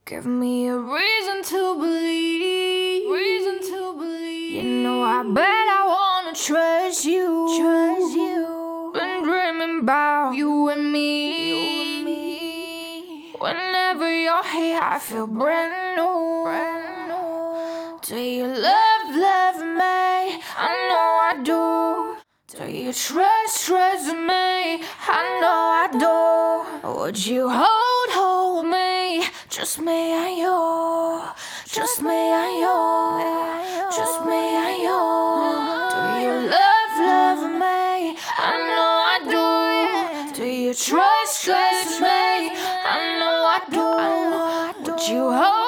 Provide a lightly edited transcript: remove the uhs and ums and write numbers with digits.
Give me a reason to believe. Reason to believe. You know I bet I wanna trust you. Trust you. Been dreaming about you and me. You and me. Whenever you're here, I feel brand new. Brand new. Do you love me? I know I do. Do you trust me? I know I do. Would you hold me? Just me and you. Just me and you. Just me and you. Do you love me? I know I do. Do you trust me? I know I do. Would you hold